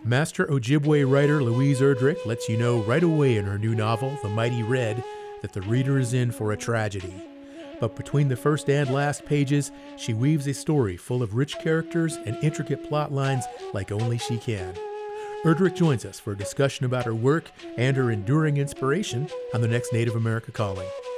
Master Ojibwe writer Louise Erdrich lets you know right away in her new novel, The Mighty Red, that the reader is in for a tragedy. But between the first and last pages, she weaves a story full of rich characters and intricate plot lines like only she can. Erdrich joins us for a discussion about her work and her enduring inspiration on the next Native America Calling.